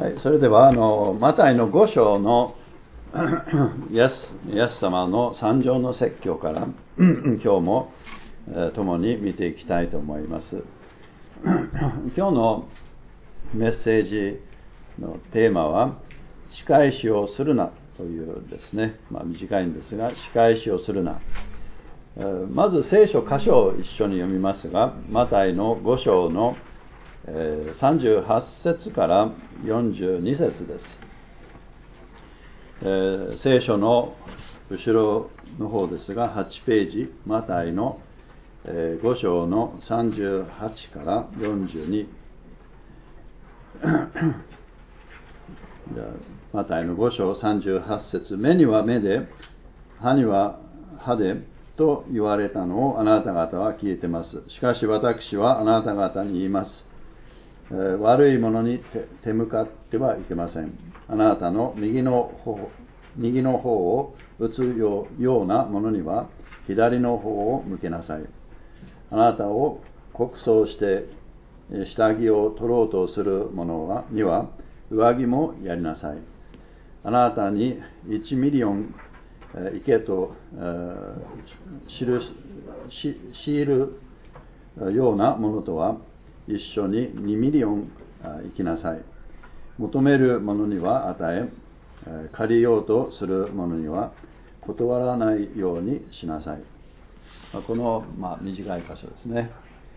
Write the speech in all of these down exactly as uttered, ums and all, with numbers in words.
はい、それではあのマタイのご章のイエス、イエス様の三条の説教から今日も、えー、共に見ていきたいと思います。今日のメッセージのテーマは仕返しをするなというですね、まあ、短いんですが、仕返しをするな。えー、まず聖書箇所を一緒に読みますが、マタイのご章のさんじゅうはち節からよんじゅうに節です。えー、聖書の後ろの方ですが、はちページ、マタイのご章のさんじゅうはちからよんじゅうに。マタイのご章さんじゅうはち節、目には目で、歯には歯でと言われたのをあなた方は聞いてます。しかし私はあなた方に言います。悪いものに手向かってはいけません。あなたの右の方、右の方を打つようなものには左の方を向けなさい。あなたを告訴して下着を取ろうとする者はには上着もやりなさい。あなたにいちミリオン行けと強いるようなものとは一緒ににミリオン生きなさい。求める者には与え、借りようとする者には断らないようにしなさい。この、まあ、短い箇所ですね。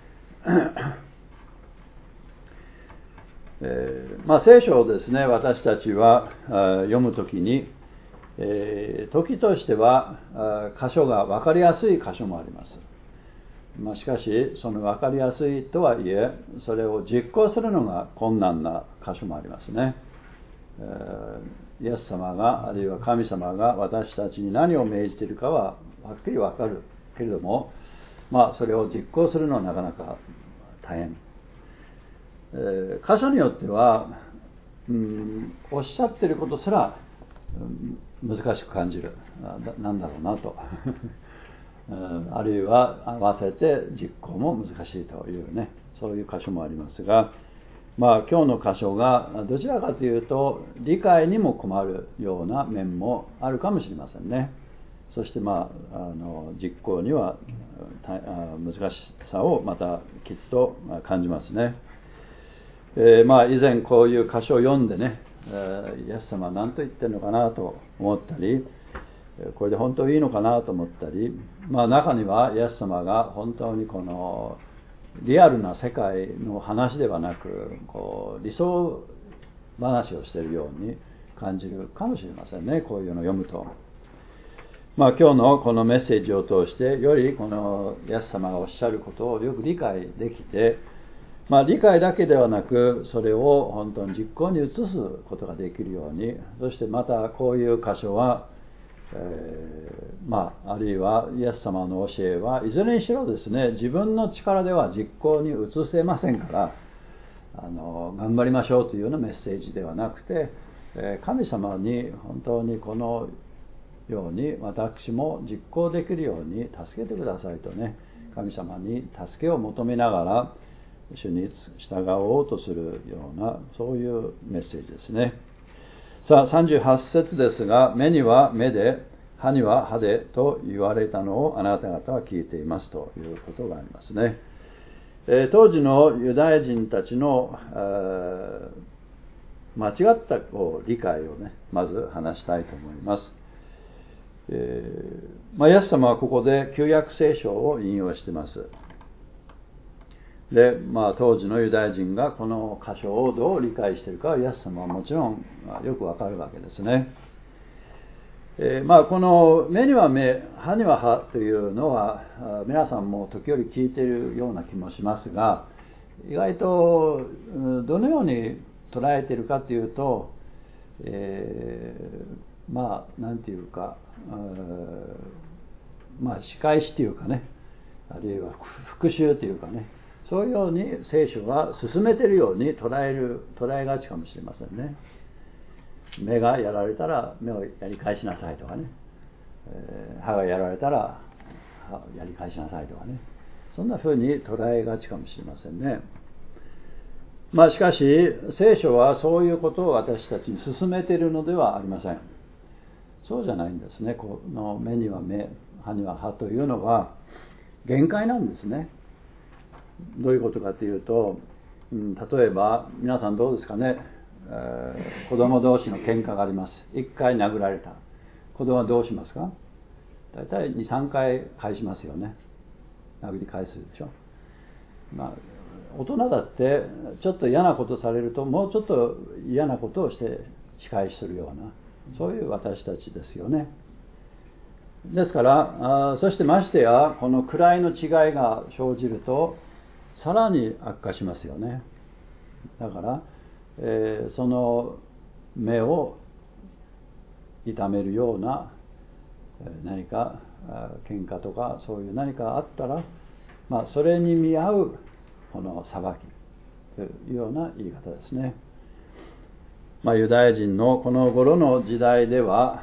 えーまあ、聖書をですね、私たちは読むときに、えー、時としては箇所が分かりやすい箇所もあります。まあ、しかしその分かりやすいとはいえ、それを実行するのが困難な箇所もありますね。えー、イエス様があるいは神様が私たちに何を命じているかははっきり分かるけれども、まあ、それを実行するのはなかなか大変。えー、箇所によっては、うん、おっしゃっていることすら、うん、難しく感じる。なんだろうなと。あるいは合わせて実行も難しいというね、そういう箇所もありますが、まあ今日の箇所がどちらかというと理解にも困るような面もあるかもしれませんね。そしてまあ、あの実行には難しさをまたきっと感じますね。えー、まあ以前こういう箇所を読んでね、えー、イエス様は何と言ってるのかなと思ったり、これで本当にいいのかなと思ったり、まあ、中にはイエス様が本当にこのリアルな世界の話ではなく、こう理想話をしているように感じるかもしれませんね、こういうのを読むと。まあ、今日のこのメッセージを通してよりこのイエス様がおっしゃることをよく理解できて、まあ、理解だけではなくそれを本当に実行に移すことができるように、そしてまたこういう箇所はえーまあ、あるいはイエス様の教えはいずれにしろですね、自分の力では実行に移せませんから、あの頑張りましょうというようなメッセージではなくて、えー、神様に本当にこのように私も実行できるように助けてくださいとね、神様に助けを求めながら主に従おうとするような、そういうメッセージですね。さあさんじゅうはち節ですが、目には目で歯には歯でと言われたのをあなた方は聞いていますということがありますね。えー、当時のユダヤ人たちの、えー、間違ったこう理解をね、まず話したいと思います。えーまあ、イエス様はここで旧約聖書を引用しています。で、まあ、当時のユダヤ人がこの箇所をどう理解しているかはイエス様はもちろんよくわかるわけですね。えー、まあこの目には目、歯には歯というのは皆さんも時折聞いているような気もしますが、意外とどのように捉えているかというと、えー、まあなんていうか、まあ仕返しというかね、あるいは復讐というかね、そういうように聖書は進めているように捉える、捉えがちかもしれませんね。目がやられたら目をやり返しなさいとかね、えー、歯がやられたら歯をやり返しなさいとかね、そんな風に捉えがちかもしれませんね。 まあしかし聖書はそういうことを私たちに勧めているのではありません。そうじゃないんですね。この目には目、歯には歯というのは限界なんですね。どういうことかというと、うん、例えば皆さんどうですかね、えー、子供同士の喧嘩があります。いっかい殴られた。子供はどうしますか？だいたいに、さんかい返しますよね。殴り返すでしょ。まあ大人だってちょっと嫌なことされるともうちょっと嫌なことをして仕返しするような、そういう私たちですよね。ですからあそしてましてやこの位の違いが生じるとさらに悪化しますよね。だから、えー、その目を痛めるような何か喧嘩とかそういう何かあったら、まあ、それに見合うこの裁きというような言い方ですね。まあ、ユダヤ人のこの頃の時代では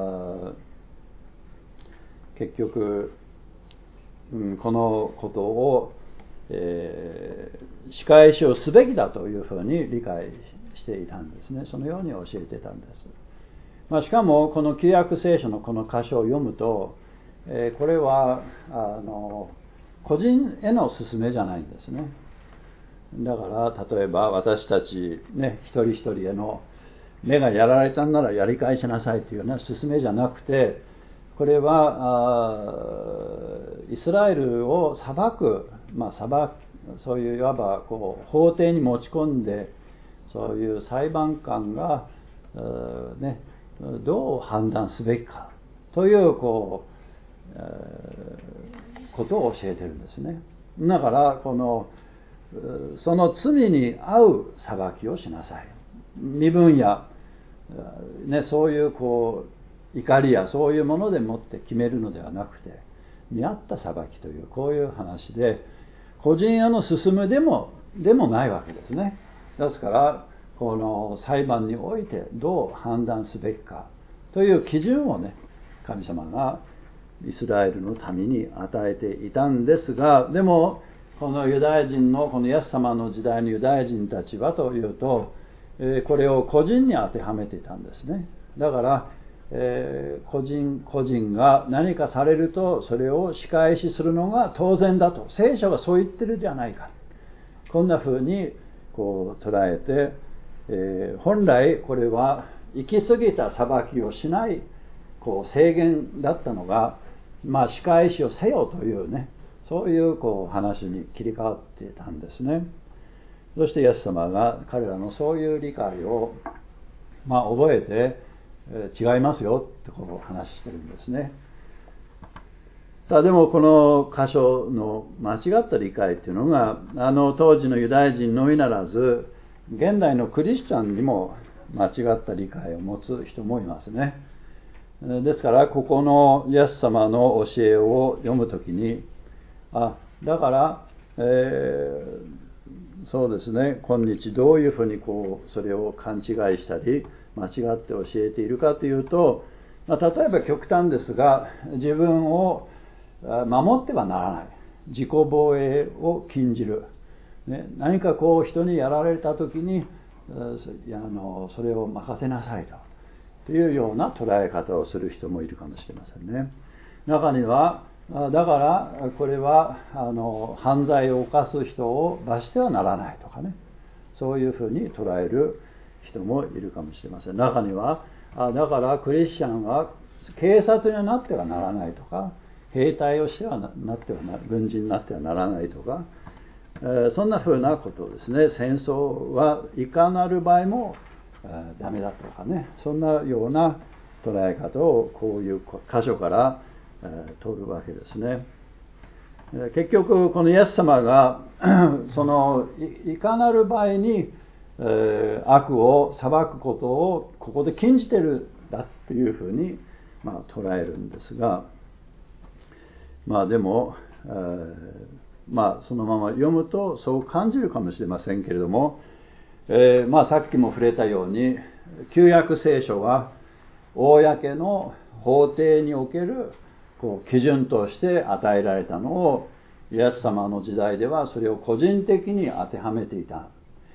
結局、うん、このことを、えー、仕返しをすべきだというふうに理解していたんですね。そのように教えていたんです。まあ、しかもこの旧約聖書のこの箇所を読むと、えー、これはあの個人への勧めじゃないんですね。だから例えば私たちね一人一人への目がやられたんならやり返しなさいというような勧めじゃなくて、これはイスラエルを裁く、まあ、裁くそういういわばこう法廷に持ち込んで、そういう裁判官が、ね、どう判断すべきかというこう、えー、ことを教えてるんですね。だからこのその罪に合う裁きをしなさい。身分や、ね、そういうこう怒りやそういうものでもって決めるのではなくて、見合った裁きというこういう話で、個人への進むでもでもないわけですね。ですからこの裁判においてどう判断すべきかという基準をね、神様がイスラエルの民に与えていたんですが、でもこのユダヤ人のこのイエス様の時代のユダヤ人たちはというと、えー、これを個人に当てはめていたんですね。だから、えー、個人個人が何かされるとそれを仕返しするのが当然だと、聖書がそう言ってるじゃないか、こんな風にこう捉えて、えー、本来これは行き過ぎた裁きをしないこう制限だったのが、まあ、仕返しをせよというね、そういうこう話に切り替わっていたんですね。そしてイエス様が彼らのそういう理解を、まあ、覚えて、えー、違いますよってこう話してるんですね。さあでもこの箇所の間違った理解っていうのが、あの当時のユダヤ人のみならず現代のクリスチャンにも間違った理解を持つ人もいますね。ですからここのイエス様の教えを読むときに、あだから、えー、そうですね、今日どういうふうにこうそれを勘違いしたり間違って教えているかというと、まあ、例えば極端ですが、自分を守ってはならない、自己防衛を禁じる、ね、何かこう人にやられた時にあのそれを任せなさいとというような捉え方をする人もいるかもしれませんね。中にはだからこれはあの犯罪を犯す人を罰してはならないとかね、そういうふうに捉える人もいるかもしれません。中にはだからクリスチャンは警察にはなってはならないとか、兵隊をしては な, なってはな軍人になってはならないとか、えー、そんなふうなことをですね、戦争はいかなる場合も、えー、ダメだとかね、そんなような捉え方をこういう箇所から、えー、取るわけですね。えー、結局このイエス様がその い, いかなる場合に、えー、悪を裁くことをここで禁じてるんだっていうふうに、まあ、捉えるんですが、まあでも、えー、まあそのまま読むとそう感じるかもしれませんけれども、えー、まあさっきも触れたように旧約聖書は公の法廷におけるこう基準として与えられたのを、イエス様の時代ではそれを個人的に当てはめていた。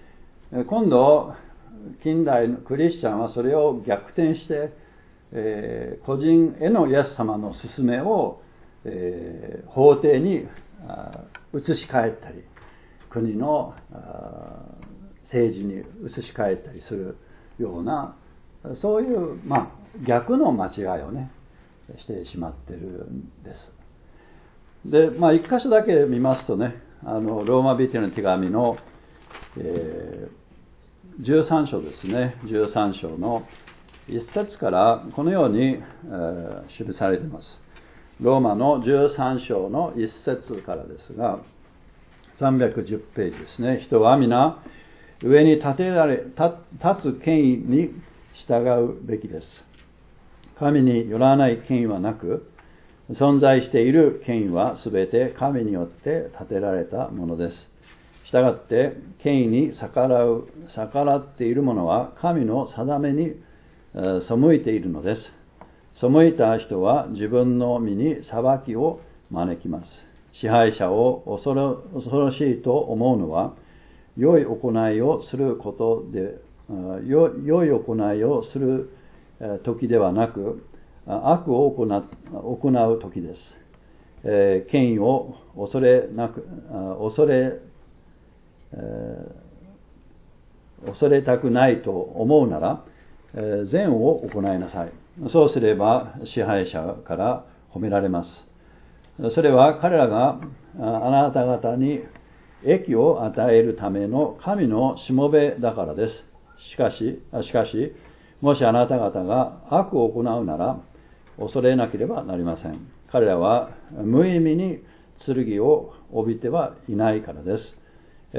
今度近代のクリスチャンはそれを逆転して、えー、個人へのイエス様の勧めを、えー、法廷に移し替えたり、国の政治に移し替えたりするような、そういう、まあ、逆の間違いをねしてしまっているんです。で、まあ、一箇所だけ見ますとね、あのローマ人への手紙の、えー、じゅうさん章ですね、じゅうさん章の一節からこのように、えー、記されています。ローマのじゅうさん章の一節からですが、さんびゃくじゅうページですね。人は皆上に立てられ、立つ権威に従うべきです。神によらない権威はなく、存在している権威はすべて神によって立てられたものです。したがって、権威に逆らう、逆らっている者は神の定めに背いているのです。背いた人は自分の身に裁きを招きます。支配者を恐ろ、恐ろしいと思うのは、良い行いをすることで、良い行いをする時ではなく、悪を行う時です。えー、権威を恐れなく、恐れ、えー、恐れたくないと思うなら、えー、善を行いなさい。そうすれば支配者から褒められます。それは彼らがあなた方に益を与えるための神のしもべだからです。しかし、しかし、もしあなた方が悪を行うなら、恐れなければなりません。彼らは無意味に剣を帯びてはいないからです。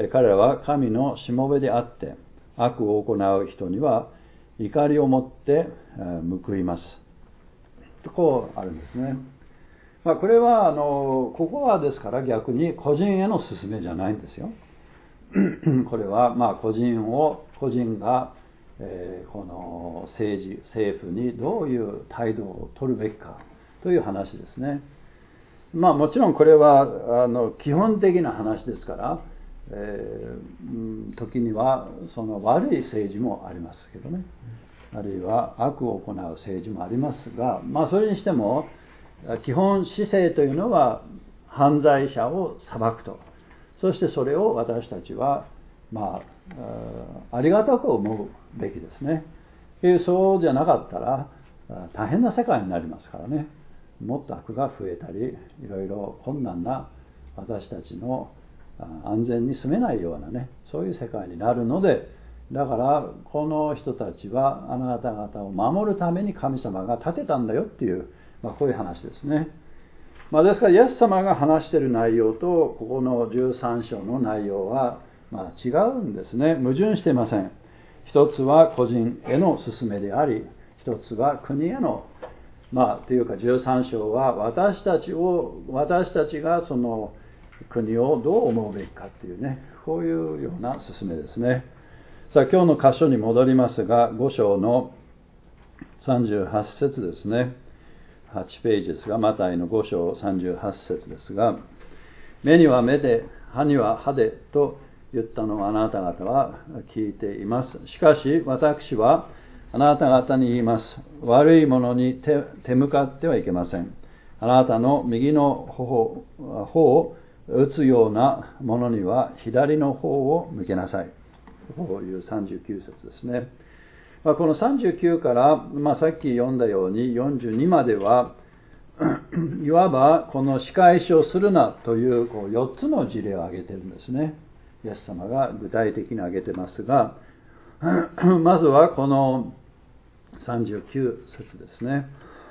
彼らは神のしもべであって、悪を行う人には怒りを持って報います。こうあるんですね。まあ、これはあのここはですから逆に個人への勧めじゃないんですよ。これはまあ個人を個人が、えー、この政治政府にどういう態度を取るべきかという話ですね。まあもちろんこれはあの基本的な話ですから、えー、時にはその悪い政治もありますけどね、あるいは悪を行う政治もありますが、まあそれにしても基本姿勢というのは犯罪者を裁くと、そしてそれを私たちはまあありがたく思うべきですね。そうじゃなかったら大変な世界になりますからね。もっと悪が増えたり、いろいろ困難な私たちの安全に住めないようなね、そういう世界になるので、だからこの人たちはあなた方を守るために神様が立てたんだよっていう、まあ、こういう話ですね。まあ、ですからイエス様が話している内容とここのじゅうさん章の内容はまあ違うんですね。矛盾していません。一つは個人への勧めであり、一つは国への、まあというかじゅうさん章は私たちを私たちがその国をどう思うべきかっていうね、こういうような勧めですね。さあ今日の箇所に戻りますが、ご章のさんじゅうはち節ですね。はちページですが、マタイのご章さんじゅうはち節ですが、目には目で、歯には歯でと言ったのをあなた方は聞いています。しかし私はあなた方に言います。悪いものに 手, 手向かってはいけません。あなたの右の頬を打つようなものには左の方を向けなさい。こういうさんじゅうきゅう節ですね。まあ、このさんじゅうきゅうから、まあ、さっき読んだようによんじゅうにまではいわばこの仕返しをするなという、こうよっつの事例を挙げているんですね。イエス様が具体的に挙げてますが、まずはこのさんじゅうきゅう節ですね。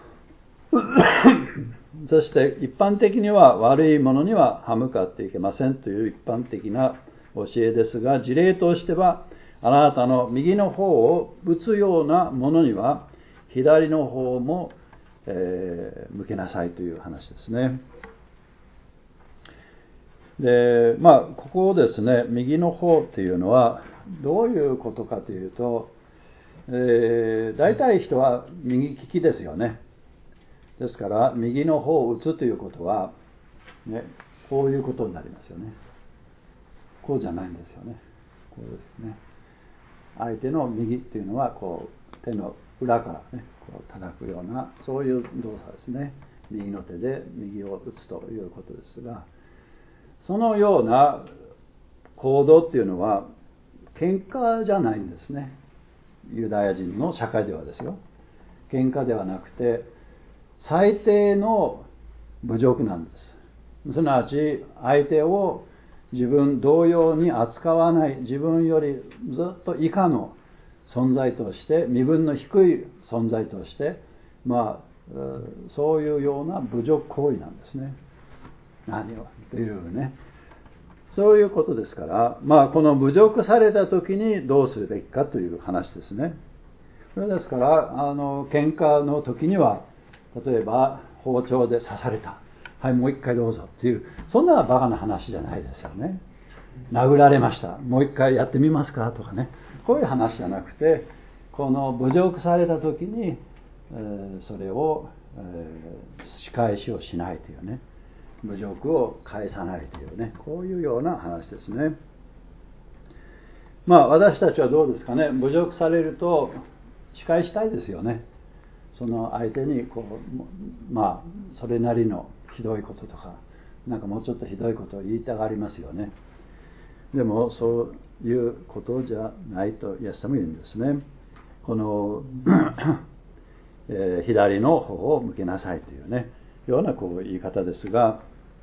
そして一般的には悪いものには歯向かっていけませんという一般的な教えですが、事例としてはあなたの右の方を打つようなものには左の方も、えー、向けなさいという話ですね。で、まあここですね、右の方っていうのはどういうことかというと、えー、大体人は右利きですよね。ですから右の方を打つということは、ね、こういうことになりますよね。こうじゃないんですよね。こうですね。 相手の右っていうのはこう手の裏からねこう叩くようなそういう動作ですね。右の手で右を打つということですが、そのような行動っていうのは喧嘩じゃないんですね。ユダヤ人の社会ではですよ。喧嘩ではなくて最低の侮辱なんです。すなわち相手を自分同様に扱わない、自分よりずっと以下の存在として、身分の低い存在として、まあそういうような侮辱行為なんですね。何をというね、そういうことですから、まあこの侮辱された時にどうするべきかという話ですね。それですから、あの喧嘩の時には、例えば包丁で刺された、はいもう一回どうぞっていう、そんなバカな話じゃないですよね。殴られました、もう一回やってみますかとかね、こういう話じゃなくて、この侮辱された時に、えー、それを、えー、仕返しをしないというね、侮辱を返さないというね、こういうような話ですね。まあ私たちはどうですかね、侮辱されると仕返したいですよね。その相手にこう、まあそれなりのひどいこととか、なんかもうちょっとひどいことを言いたがりますよね。でもそういうことじゃないとイエス様は言うんですね。この、えー、左の方を向けなさいというね、ようなこう言い方ですが、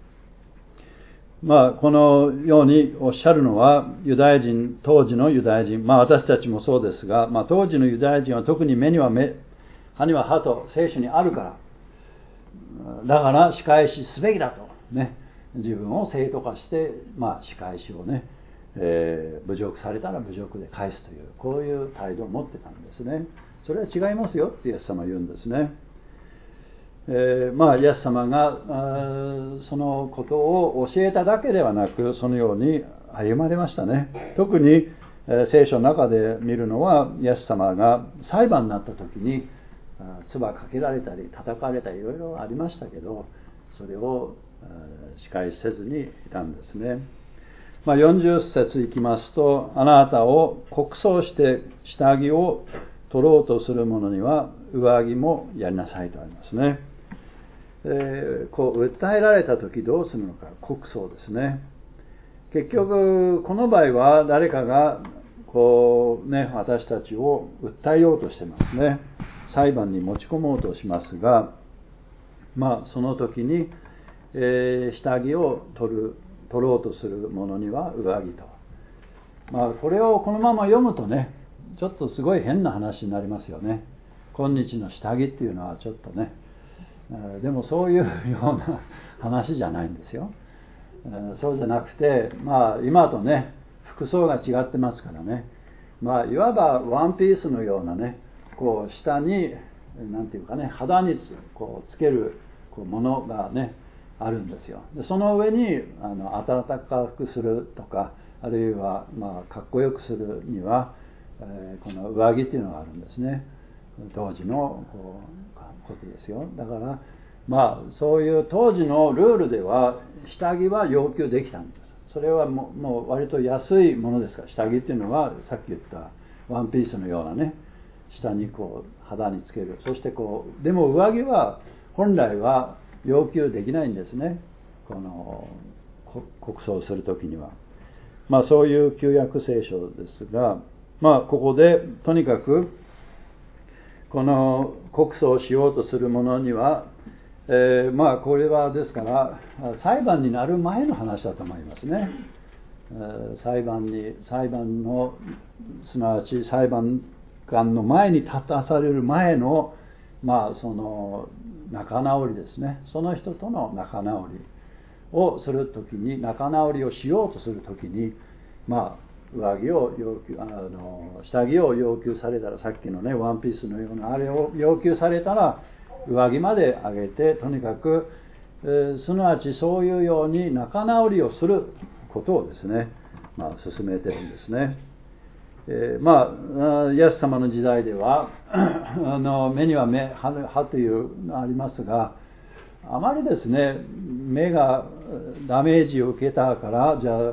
まあこのようにおっしゃるのはユダヤ人、当時のユダヤ人、まあ私たちもそうですが、まあ当時のユダヤ人は特に目には目、歯には歯と聖書にあるから、だから仕返しすべきだとね、自分を正当化して、まあ仕返しをね、えー、侮辱されたら侮辱で返すという、こういう態度を持ってたんですね。それは違いますよってイエス様は言うんですね。えー、まあイエス様がそのことを教えただけではなく、そのように歩まれましたね。特に、えー、聖書の中で見るのは、イエス様が裁判になった時に唾かけられたり叩かれたりいろいろありましたけど、それを仕返しせずにいたんですね。まあ、よんじゅっ節いきますと、あなたを告訴して下着を取ろうとする者には上着もやりなさいとありますね。えー、こう訴えられた時どうするのか、告訴ですね。結局この場合は誰かがこうね、私たちを訴えようとしてますね。裁判に持ち込もうとしますが、まあその時に、えー、下着を取る取ろうとする者には上着と。まあこれをこのまま読むとね、ちょっとすごい変な話になりますよね。今日の下着っていうのはちょっとね、でもそういうような話じゃないんですよ。そうじゃなくて、まあ今とね、服装が違ってますからね、まあいわばワンピースのようなね、こう下になんていうかね、肌にこうつけるこうものがねあるんですよ。でその上にあの暖かくするとか、あるいはまあかっこよくするには、えー、この上着っていうのがあるんですね。当時のこうことですよ。だからまあそういう当時のルールでは下着は要求できたんです。それはもう、もう割と安いものですから、下着っていうのはさっき言ったワンピースのようなね、下にこう肌につける。そしてこうでも上着は本来は要求できないんですね。この告訴をするときには、まあそういう旧約聖書ですが、まあここでとにかくこの告訴をしようとする者には、えー、まあこれはですから裁判になる前の話だと思いますね。えー、裁判に裁判のすなわち裁判官の前に立たされる前のまあその仲直りですね。その人との仲直りをするときに、仲直りをしようとするときに、まあ上着を要求、あの下着を要求されたら、さっきのねワンピースのようなあれを要求されたら上着まで上げて、とにかく、えー、すなわちそういうように仲直りをすることをですね、まあ進めてるんですね。えー、まあイエス様の時代ではあの目には目、歯、歯というのがありますが、あまりですね目がダメージを受けたからじゃあ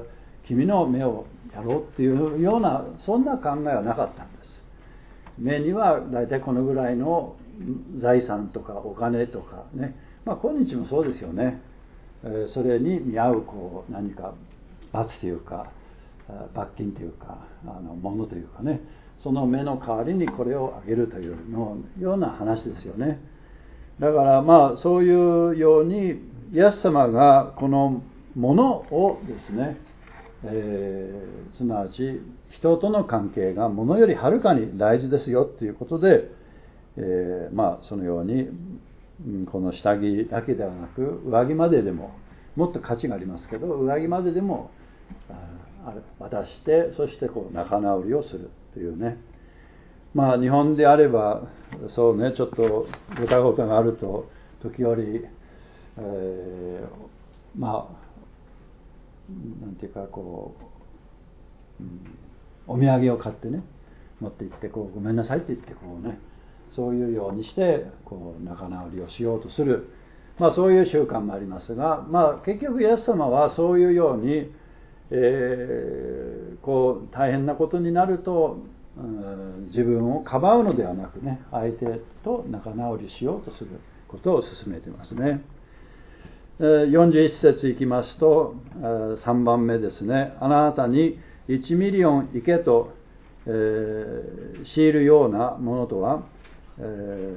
君の目をやろうっていうようなそんな考えはなかったんです。目には大体このぐらいの財産とかお金とかね、まあ今日もそうですよね。それに見合うこう何か罰というか罰金というかあのものというかね、その目の代わりにこれをあげるというのような話ですよね。だからまあそういうようにイエス様がこのものをですね、えー、すなわち人との関係がものよりはるかに大事ですよということで、えー、まあそのようにこの下着だけではなく上着まででももっと価値がありますけど上着まででも渡してそしてこう仲直りをするというね、まあ日本であればそうねちょっとごたごたがあると時折、えー、まあなんていうかこう、うん、お土産を買ってね持って行ってこうごめんなさいって言ってこうねそういうようにしてこう仲直りをしようとする、まあそういう習慣もありますが、まあ結局イエス様はそういうように、えー、こう大変なことになると、うん、自分をかばうのではなくね相手と仲直りしようとすることを勧めていますね。よんじゅういっ節いきますとさんばんめですね。あなたにいちミリオン行けと、えー、強いるようなものとは、えー、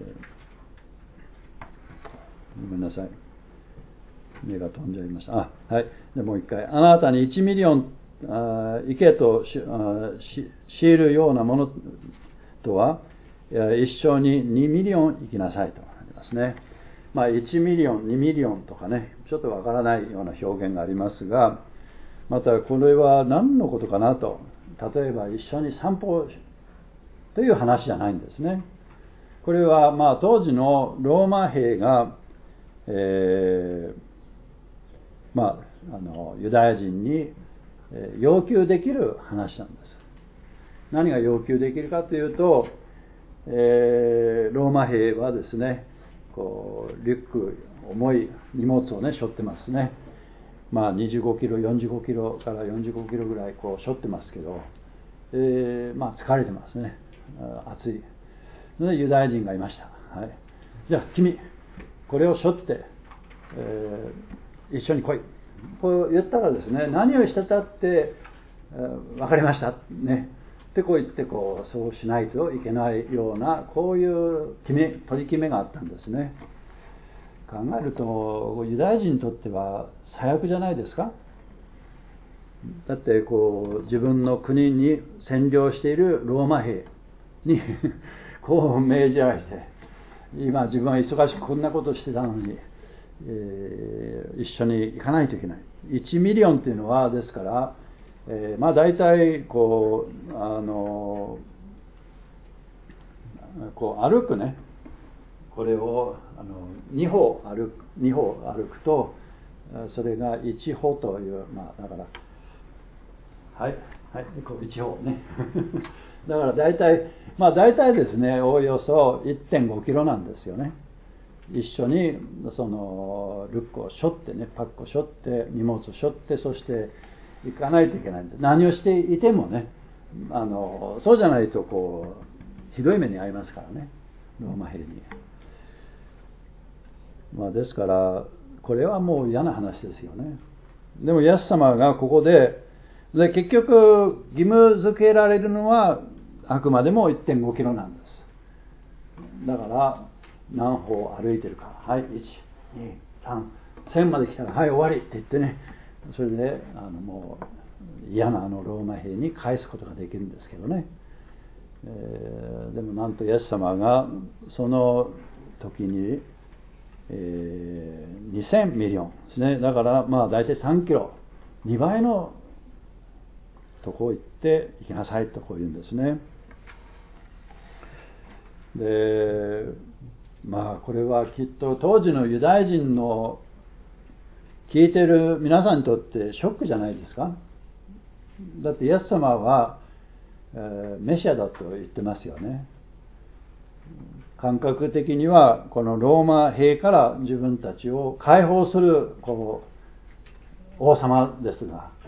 ごめんなさい目が飛んじゃいました。あ、はい。でもう一回。あなたにいちミリオン行けと強いるようなものとは一生ににミリオン行きなさいとありますね。まあいちミリオン、にミリオンとかね、ちょっとわからないような表現がありますが、またこれは何のことかなと、例えば一緒に散歩という話じゃないんですね。これはまあ当時のローマ兵が、えー、まああのユダヤ人に要求できる話なんです。何が要求できるかというと、えー、ローマ兵はですね、こうリュック重い荷物をね背負ってますね。まあにじゅうごキロ、よんじゅうごキロからよんじゅうごキロぐらいこう背負ってますけど、えー、まあ疲れてますね。暑い。でユダヤ人がいました。はい。じゃあ君これを背負って、えー、一緒に来い。こう言ったらですね、何をしてたって、えー、分かりましたね。ってこう言ってこうそうしないといけないようなこういう決め取り決めがあったんですね。考えるとユダヤ人にとっては最悪じゃないですか。だってこう自分の国に占領しているローマ兵にこう命じられて、今自分は忙しくこんなことしてたのに、えー、一緒に行かないといけない。いちミリオンというのはですから、えー、まあ大体こうあのこう歩くね、これをあのに歩歩くに歩歩くとそれがいち歩という、まあだからはいはいこういち歩ねだから大体まあ大体ですねおおよそ いってんごキロなんですよね。一緒にそのルックを背負ってね、パックを背負って荷物を背負ってそして行かないといけないんで、何をしていてもね、あのそうじゃないとこうひどい目に遭いますからね、ローマ兵に。まあですからこれはもう嫌な話ですよね。でもイエス様がここでで結局義務付けられるのはあくまでも いってんごキロなんです。だから何歩歩いてるか、はい、いち、に、さん、線まで来たらはい終わりって言ってね、それであのもう嫌なあのローマ兵に返すことができるんですけどね、えー、でもなんとイエス様がその時に、えー、にせんミリオンですね。だからまあ大体さんキロ、にばいのとこ行って行きなさいとこう言うんですね。でまあこれはきっと当時のユダヤ人の聞いている皆さんにとってショックじゃないですか。だってイエス様は、えー、メシアだと言ってますよね。感覚的にはこのローマ兵から自分たちを解放するこう王様ですが、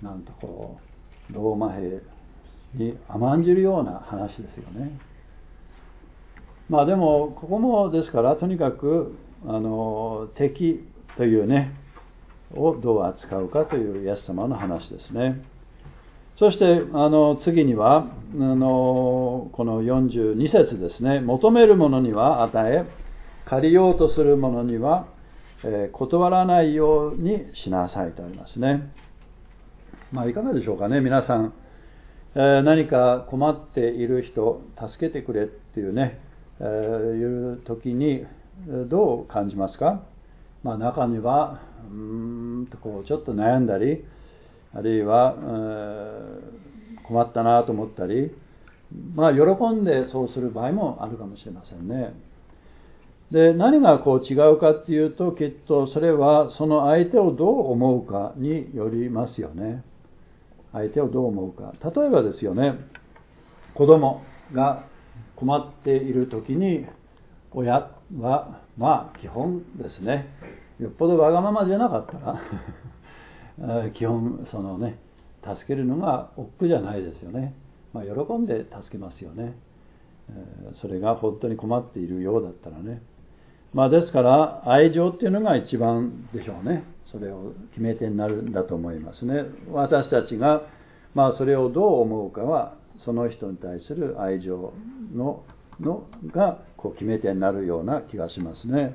なんとこうローマ兵に甘んじるような話ですよね。まあでもここもですから、とにかくあの敵というねをどう扱うかというイエス様の話ですね。そしてあの次にはあのこのよんじゅうに節ですね。求める者には与え、借りようとする者には、えー、断らないようにしなさいとありますね。まあいかがでしょうかね、皆さん、えー、何か困っている人助けてくれっていうね、えー、いう時にどう感じますか？まあ中にはうーんとこうちょっと悩んだり、あるいは、えー、困ったなと思ったり、まあ喜んでそうする場合もあるかもしれませんね。で、何がこう違うかっていうと、きっとそれはその相手をどう思うかによりますよね。相手をどう思うか。例えばですよね、子供が困っている時に親はまあ基本ですね、よっぽどわがままじゃなかったら基本そのね助けるのが億劫じゃないですよね。まあ、喜んで助けますよね。それが本当に困っているようだったらね。まあですから愛情っていうのが一番でしょうね。それを決め手になるんだと思いますね。私たちがまあそれをどう思うかは、その人に対する愛情ののがこう決め手になるような気がしますね。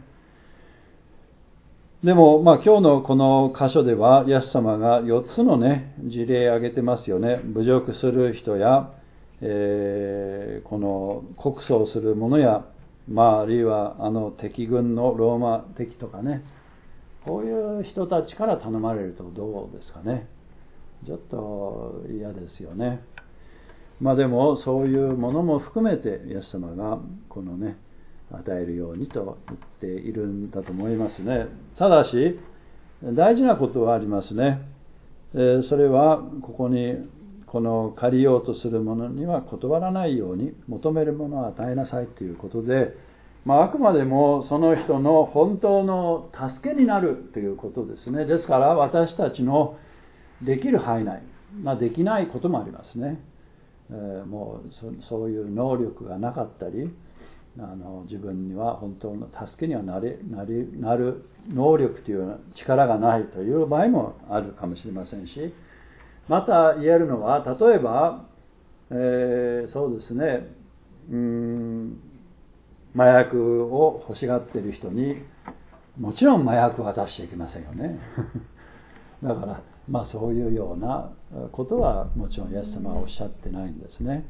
でも、まあ、今日のこの箇所ではイエス様がよっつのね事例を挙げてますよね。侮辱する人や、えー、この告訴する者や、まあ、あるいはあの敵軍のローマ敵とかね、こういう人たちから頼まれるとどうですかね。ちょっと嫌ですよね。まあでもそういうものも含めてイエス様がこのね与えるようにと言っているんだと思いますね。ただし大事なことはありますね。えー、それはここにこの借りようとする者には断らないように、求めるものを与えなさいということで、まあ、あくまでもその人の本当の助けになるということですね。ですから私たちのできる範囲内、まあ、できないこともありますね。えー、もう そ, そういう能力がなかったり、あの自分には本当の助けにはなれなりなる能力という力がないという場合もあるかもしれませんし、また言えるのは、例えば、えー、そうですね、うーん麻薬を欲しがっている人にもちろん麻薬は出しちゃいけませんよね。だからまあそういうようなことはもちろんイエス様はおっしゃってないんですね。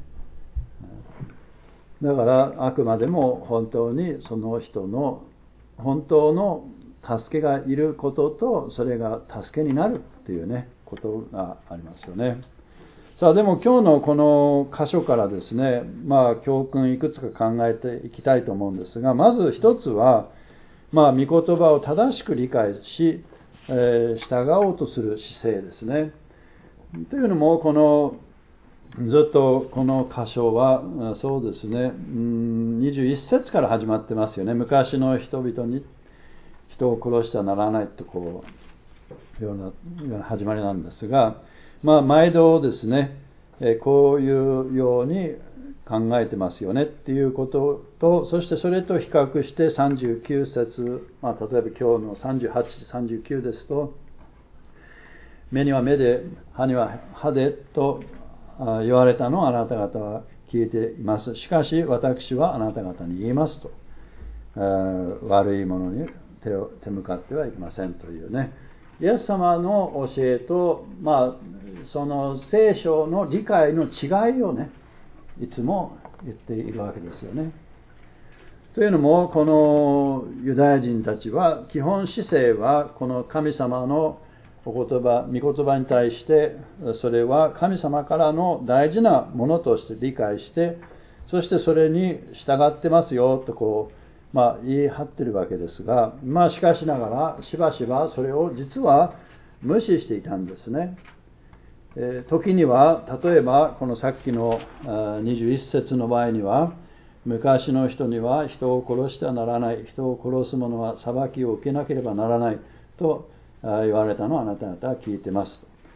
だからあくまでも本当にその人の本当の助けがいることと、それが助けになるっていうねことがありますよね。さあでも今日のこの箇所からですね、まあ教訓いくつか考えていきたいと思うんですが、まず一つはまあ御言葉を正しく理解し、えー、従おうとする姿勢ですね。というのもこのずっとこの箇所はそうですね、にじゅういっ節から始まってますよね。昔の人々に人を殺してはならないとこうような始まりなんですが、まあ毎度ですね、こういうように考えてますよねっていうことと、そしてそれと比較してさんじゅうきゅう節、まあ、例えば今日のさんじゅうはち、さんじゅうきゅうですと、目には目で歯には歯でと言われたのをあなた方は聞いています。しかし私はあなた方に言いますと、悪いものに手を手向かってはいけませんというね、イエス様の教えと、まあ、その聖書の理解の違いをねいつも言っているわけですよね。というのもこのユダヤ人たちは基本姿勢はこの神様のお言葉、御言葉に対してそれは神様からの大事なものとして理解して、そしてそれに従ってますよとこう、まあ、言い張ってるわけですが、まあしかしながらしばしばそれを実は無視していたんですね。えー、時には例えばこのさっきのにじゅういっ節の場合には、昔の人には人を殺してはならない、人を殺す者は裁きを受けなければならないと言われたのをあなた方は聞いてます。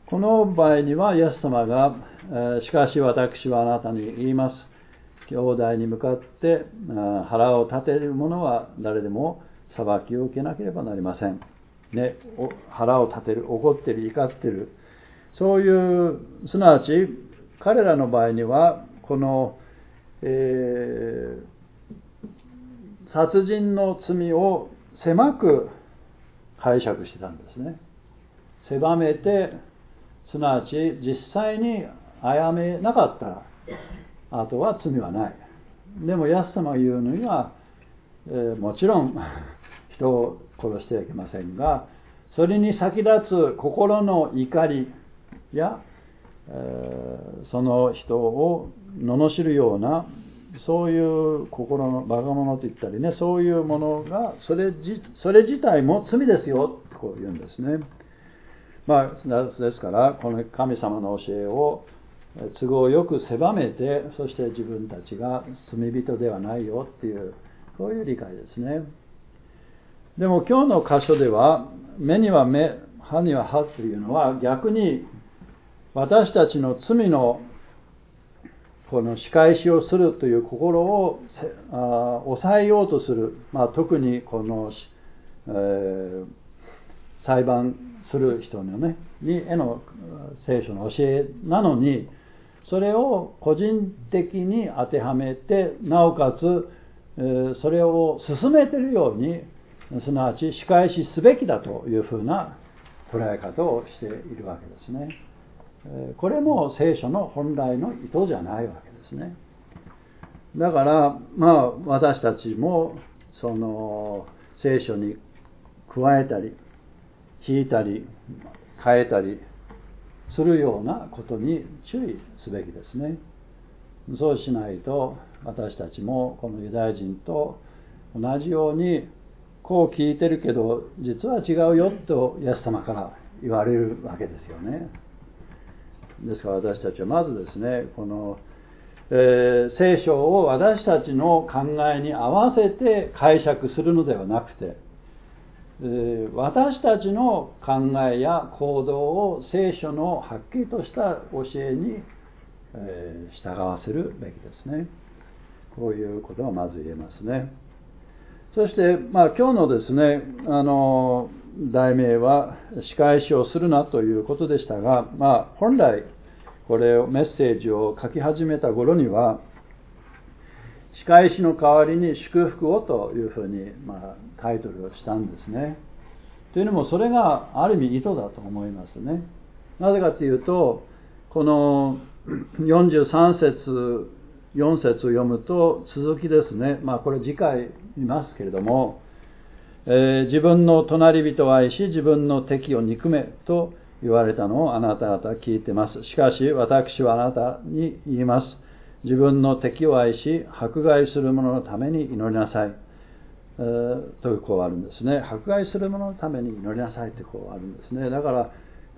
この場合にはイエス様が、しかし私はあなたに言います。兄弟に向かって腹を立てる者は誰でも裁きを受けなければなりません。ね、腹を立てる、怒ってる、怒ってる。そういう、すなわち彼らの場合には、この、えー、殺人の罪を狭く解釈してたんですね。狭めて、すなわち実際に殺めなかったら、あとは罪はない。でもイエス様が言うのには、えー、もちろん人を殺してはいけませんが、それに先立つ心の怒りや、えー、その人を罵るような、そういう心の我が物と言ったりね、そういうものが、それじ、それ自体も罪ですよ、とこう言うんですね。まあ、ですから、この神様の教えを都合よく狭めて、そして自分たちが罪人ではないよっていう、こういう理解ですね。でも今日の箇所では、目には目、歯には歯というのは、逆に私たちの罪のこの仕返しをするという心をあ抑えようとする、まあ、特にこの、えー、裁判する人のね、にへの聖書の教えなのに、それを個人的に当てはめて、なおかつ、えー、それを進めているように、すなわち仕返しすべきだというふうな捉え方をしているわけですね。これも聖書の本来の意図じゃないわけですね。だから、まあ、私たちもその聖書に加えたり引いたり変えたりするようなことに注意すべきですね。そうしないと私たちもこのユダヤ人と同じように、こう聞いてるけど実は違うよとイエス様から言われるわけですよね。ですから私たちはまずですね、この、えー、聖書を私たちの考えに合わせて解釈するのではなくて、えー、私たちの考えや行動を聖書のはっきりとした教えに、えー、従わせるべきですね。こういうことはまず言えますね。そして、まあ、今日のですね、あの題名は仕返しをするなということでしたが、まあ、本来これをメッセージを書き始めた頃には、仕返しの代わりに祝福をというふうに、まあ、タイトルをしたんですね。というのもそれがある意味意図だと思いますね。なぜかというと、このよんじゅうさん節よん節を読むと続きですね。まあこれ次回見ますけれども、えー、自分の隣人を愛し自分の敵を憎めと言われたのをあなた方は聞いてます。しかし私はあなたに言います。自分の敵を愛し迫害する者のために祈りなさい、えー、というこうあるんですね。迫害する者のために祈りなさいとこうあるんですね。だから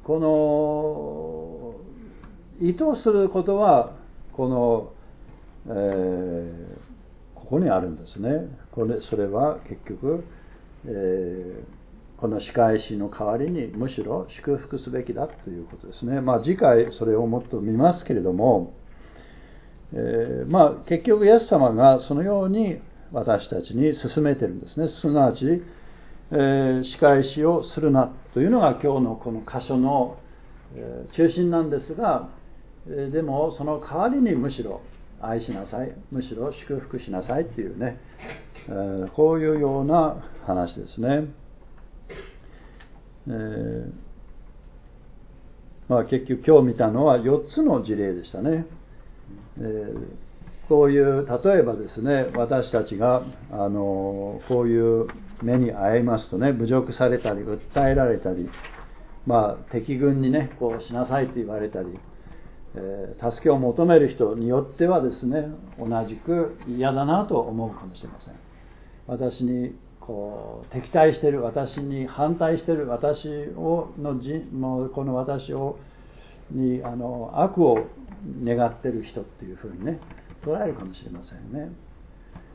この意図することはこのえー、ここにあるんですね。これそれは結局、えー、この仕返しの代わりにむしろ祝福すべきだということですね。まあ次回それをもっと見ますけれども、えー、まあ結局イエス様がそのように私たちに勧めてるんですね。すなわち、えー、仕返しをするなというのが今日のこの箇所の、えー、中心なんですが、えー、でもその代わりにむしろ愛しなさい、むしろ祝福しなさいっていうね、えー、こういうような話ですね。えー、まあ結局今日見たのはよっつの事例でしたね。えー、こういう例えばですね、私たちがあのこういう目に遭いますとね、侮辱されたり訴えられたり、まあ敵軍にねこうしなさいと言われたり、えー、助けを求める人によってはですね、同じく嫌だなと思うかもしれません。私にこう敵対している、私に反対している、私をのじもうこの私をにあの悪を願っている人っていうふうにね捉えるかもしれませんね。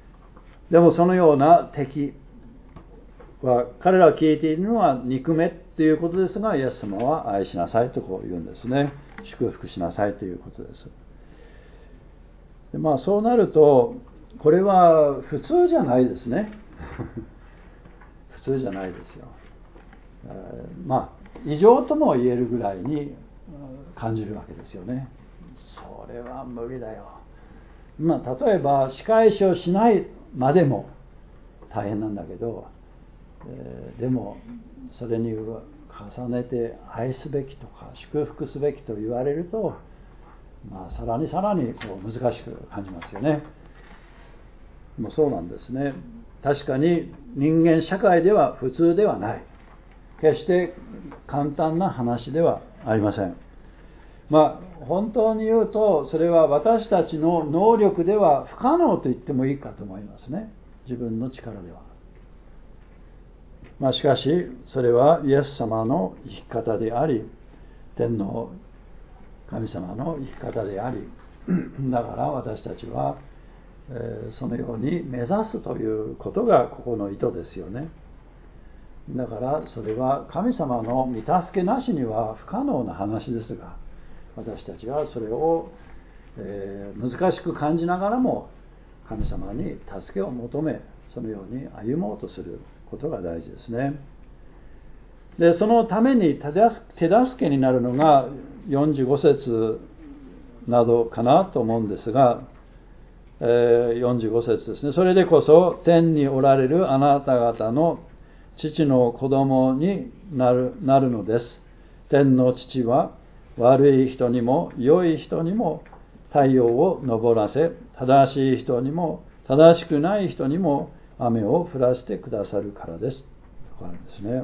でもそのような敵は彼らが聞いているのは憎めっていうことですが、イエス様は愛しなさいとこう言うんですね。祝福しなさいということです。でまあそうなると、これは普通じゃないですね。普通じゃないですよ。えー、まあ異常とも言えるぐらいに感じるわけですよね。それは無理だよ。まあ例えば仕返しをしないまでも大変なんだけど、えー、でもそれに重ねて愛すべきとか祝福すべきと言われると、まあ、さらにさらにこう難しく感じますよね。もうそうなんですね。確かに人間社会では普通ではない。決して簡単な話ではありません。まあ本当に言うと、それは私たちの能力では不可能と言ってもいいかと思いますね。自分の力では。まあしかしそれはイエス様の生き方であり、天の神様の生き方であり、だから私たちは、えー、そのように目指すということがここの意図ですよね。だからそれは神様の御助けなしには不可能な話ですが、私たちはそれを、えー、難しく感じながらも神様に助けを求め、そのように歩もうとすることが大事ですね。でそのために手助けになるのがよんじゅうご節などかなと思うんですが、えー、よんじゅうご節ですね。それでこそ天におられるあなた方の父の子供になる、なるのです。天の父は悪い人にも良い人にも太陽を昇らせ、正しい人にも正しくない人にも雨を降らせてくださるからです。とあるんですね。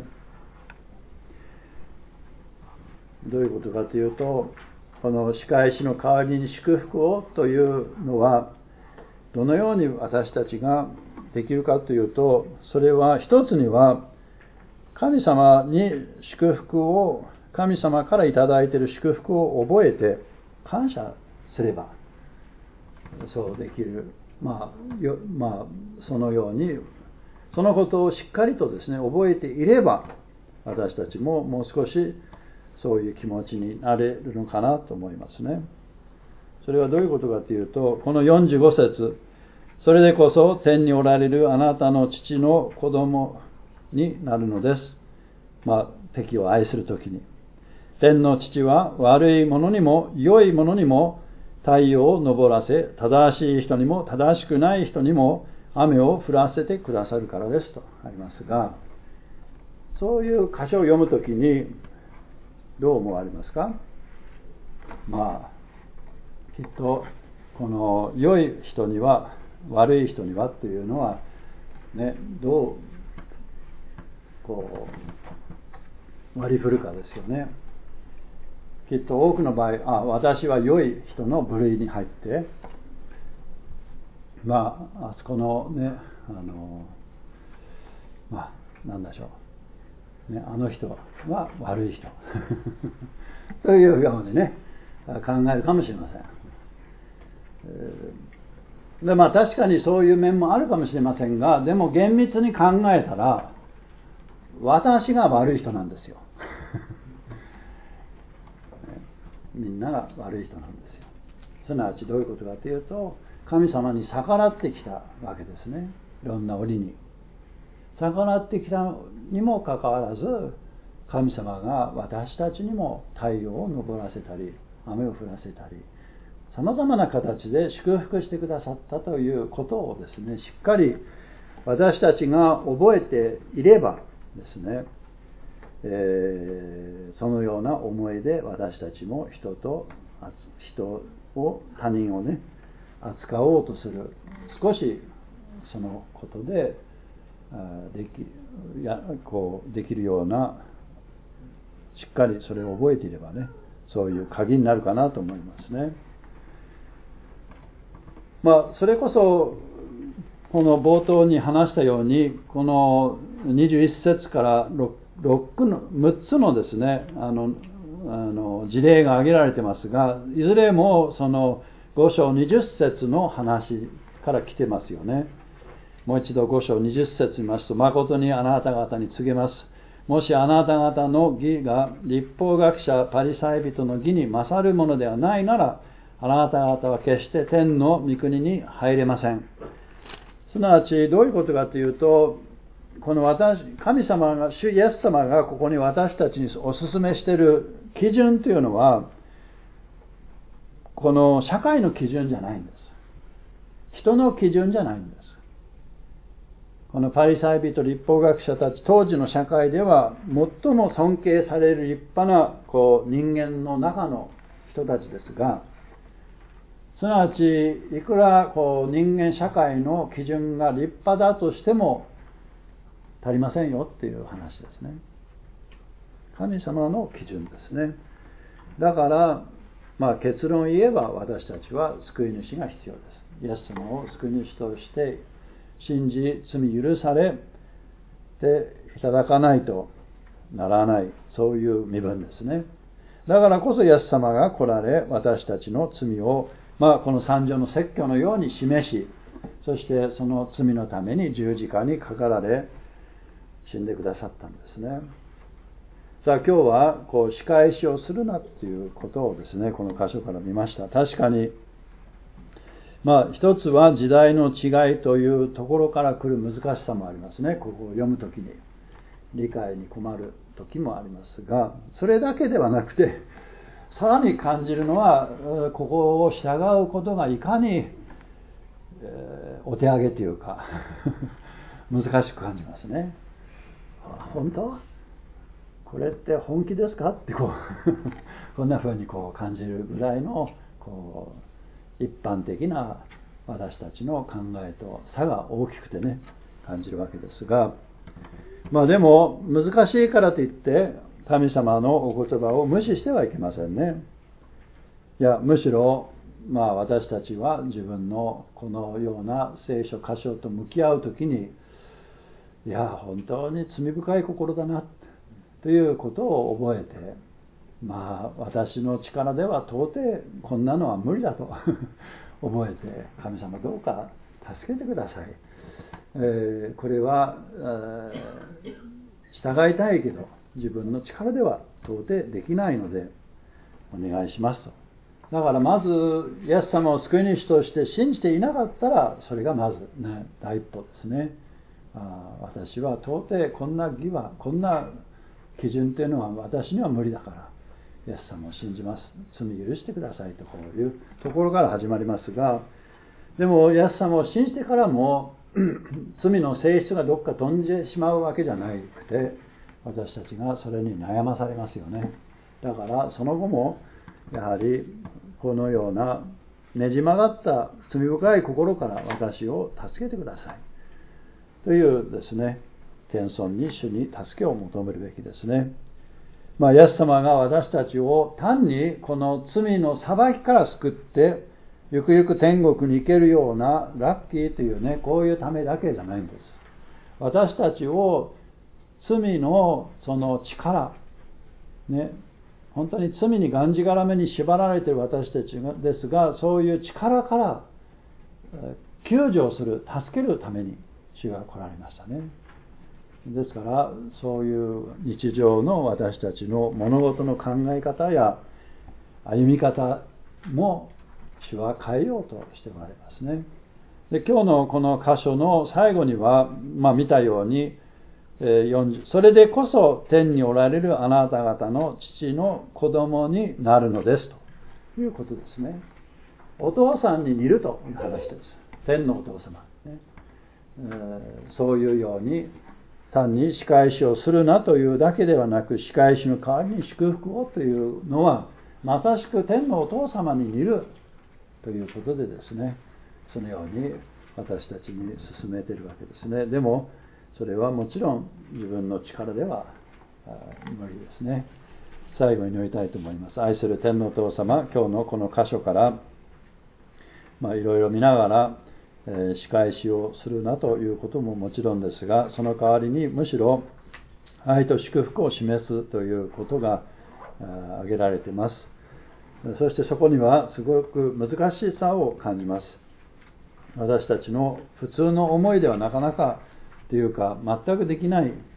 どういうことかというと、この仕返しの代わりに祝福をというのは、どのように私たちができるかというと、それは一つには神様に祝福を、神様からいただいている祝福を覚えて感謝すればそうできる。まあ、よまあ、そのようにそのことをしっかりとですね覚えていれば、私たちももう少しそういう気持ちになれるのかなと思いますね。それはどういうことかというと、このよんじゅうご節、それでこそ天におられるあなたの父の子供になるのです。まあ敵を愛するときに、天の父は悪い者にも良い者にも太陽を昇らせ、正しい人にも正しくない人にも雨を降らせてくださるからですとありますが、そういう箇所を読むときにどう思われますか？まあきっとこの良い人には悪い人にはというのはね、どうこう割り振るかですよね。きっと多くの場合、あ私は良い人の部類に入って、まああそこのね、あのまあなんでしょう、ね、あの人は悪い人というようにね考えるかもしれません。でまあ確かにそういう面もあるかもしれませんが、でも厳密に考えたら私が悪い人なんですよみんなが悪い人なんですよ。すなわちどういうことかというと、神様に逆らってきたわけですね。いろんな折に逆らってきたにもかかわらず、神様が私たちにも太陽を昇らせたり雨を降らせたり、さまざまな形で祝福してくださったということをですね、しっかり私たちが覚えていればですね、えー、そのような思いで私たちも人と人を他人をね扱おうとする、少しそのことでできやこうできるような、しっかりそれを覚えていればね、そういう鍵になるかなと思いますね。まあそれこそこの冒頭に話したように、このにじゅういっ節からろくのむっつのですねあのあの事例が挙げられてますが、いずれもそのご章にじゅっ節の話から来てますよね。もう一度ご章にじゅっ節見ますと、誠にあなた方に告げます。 もしあなた方の義が律法学者パリサイ人の義に勝るものではないなら、あなた方は決して天の御国に入れません。すなわちどういうことかというと、この私神様が、主イエス様がここに私たちにお勧めしている基準というのは、この社会の基準じゃないんです。人の基準じゃないんです。このパリサイ人、律法学者たち、当時の社会では最も尊敬される立派なこう人間の中の人たちですが、すなわちいくらこう人間社会の基準が立派だとしても足りませんよっていう話ですね。神様の基準ですね。だから、まあ、結論を言えば私たちは救い主が必要です。イエス様を救い主として信じ、罪許されていただかないとならない、そういう身分ですね。だからこそイエス様が来られ、私たちの罪を、まあ、この三条の説教のように示し、そしてその罪のために十字架にかかられ、死んでくださったんですね。さあ今日はこう仕返しをするなっていうことをですね、この箇所から見ました。確かに、まあ一つは時代の違いというところから来る難しさもありますね。ここを読むときに理解に困る時もありますが、それだけではなくて、さらに感じるのは、ここを従うことがいかに、えー、お手上げというか難しく感じますね。本当？これって本気ですかってこうこんな風にこう感じるぐらいのこう一般的な私たちの考えと差が大きくてね、感じるわけですが、まあでも難しいからといって神様のお言葉を無視してはいけませんね。いや、むしろまあ私たちは自分のこのような聖書箇所と向き合うときに、いや本当に罪深い心だなということを覚えて、まあ私の力では到底こんなのは無理だと覚えて、神様どうか助けてください、えー、これは、えー、従いたいけど自分の力では到底できないのでお願いしますと。だからまずイエス様を救い主として信じていなかったら、それがまず、ね、第一歩ですね。あ私は到底こんな義は、こんな基準というのは私には無理だから、イエス様を信じます、罪許してくださいと、こういうところから始まりますが、でもイエス様を信じてからも罪の性質がどっか飛んでしまうわけじゃなくて、私たちがそれに悩まされますよね。だからその後もやはりこのようなねじ曲がった罪深い心から私を助けてくださいというですね、謙遜に主に助けを求めるべきですね。まあ、イエス様が私たちを単にこの罪の裁きから救ってゆくゆく天国に行けるようなラッキーというね、こういうためだけじゃないんです。私たちを罪のその力ね、本当に罪にがんじがらめに縛られている私たちですが、そういう力から救助をする、助けるために主が来られましたね。ですからそういう日常の私たちの物事の考え方や歩み方も主は変えようとしておられますね。で、今日のこの箇所の最後には、まあ、見たようによんじゅう、それでこそ天におられるあなた方の父の子供になるのですということですね。お父さんに似るという話です。天のお父様、ねえー、そういうように単に仕返しをするなというだけではなく、仕返しの代わりに祝福をというのはまさしく天のお父様に似るということでですね、そのように私たちに進めているわけですね。でもそれはもちろん自分の力では無理ですね。最後に祈りたいと思います。愛する天のお父様、今日のこの箇所からまあいろいろ見ながら、えー、仕返しをするなということももちろんですが、その代わりにむしろ愛と祝福を示すということが挙げられています。そしてそこにはすごく難しさを感じます。私たちの普通の思いではなかなかというか全くできない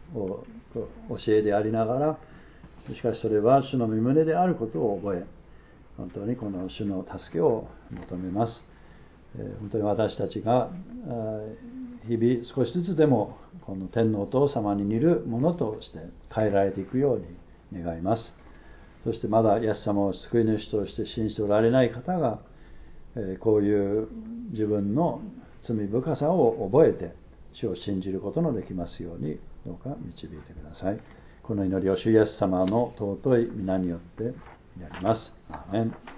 を教えでありながら、しかしそれは主の御胸であることを覚え、本当にこの主の助けを求めます。本当に私たちが日々少しずつでもこの天皇と様に似るものとして変えられていくように願います。そしてまだイエス様を救い主として信じておられない方が、こういう自分の罪深さを覚えて主を信じることのできますようにどうか導いてください。この祈りを主イエス様の尊い皆によってやります。アーメン。